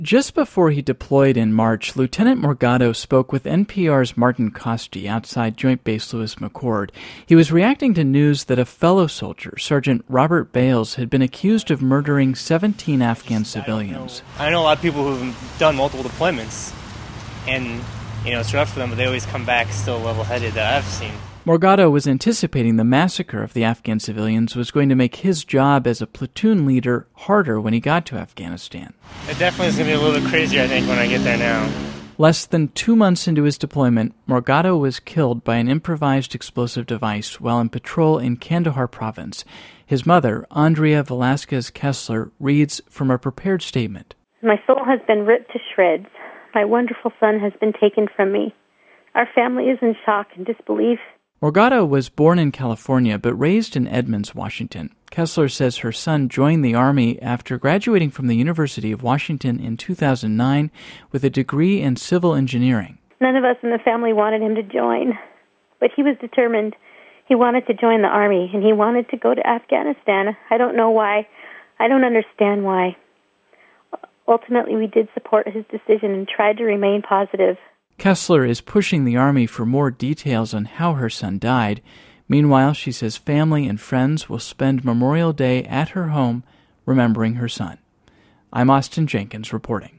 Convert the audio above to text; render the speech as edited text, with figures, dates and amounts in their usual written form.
Just before he deployed in March, Lieutenant Morgado spoke with NPR's Martin Kosti outside Joint Base Lewis-McChord. He was reacting to news that a fellow soldier, Sergeant Robert Bales, had been accused of murdering 17 Afghan civilians. I know a lot of people who've done multiple deployments, and it's rough for them, but they always come back still level-headed that I've seen. Morgado was anticipating the massacre of the Afghan civilians was going to make his job as a platoon leader harder when he got to Afghanistan. It definitely is going to be a little bit crazier, I think, when I get there now. Less than 2 months into his deployment, Morgado was killed by an improvised explosive device while in patrol in Kandahar province. His mother, Andrea Velasquez Kessler, reads from a prepared statement. My soul has been ripped to shreds. My wonderful son has been taken from me. Our family is in shock and disbelief. Morgado was born in California but raised in Edmonds, Washington. Kessler says her son joined the Army after graduating from the University of Washington in 2009 with a degree in civil engineering. None of us in the family wanted him to join, but he was determined. He wanted to join the Army, and he wanted to go to Afghanistan. I don't know why. I don't understand why. Ultimately, we did support his decision and tried to remain positive. Kessler is pushing the Army for more details on how her son died. Meanwhile, she says family and friends will spend Memorial Day at her home remembering her son. I'm Austin Jenkins reporting.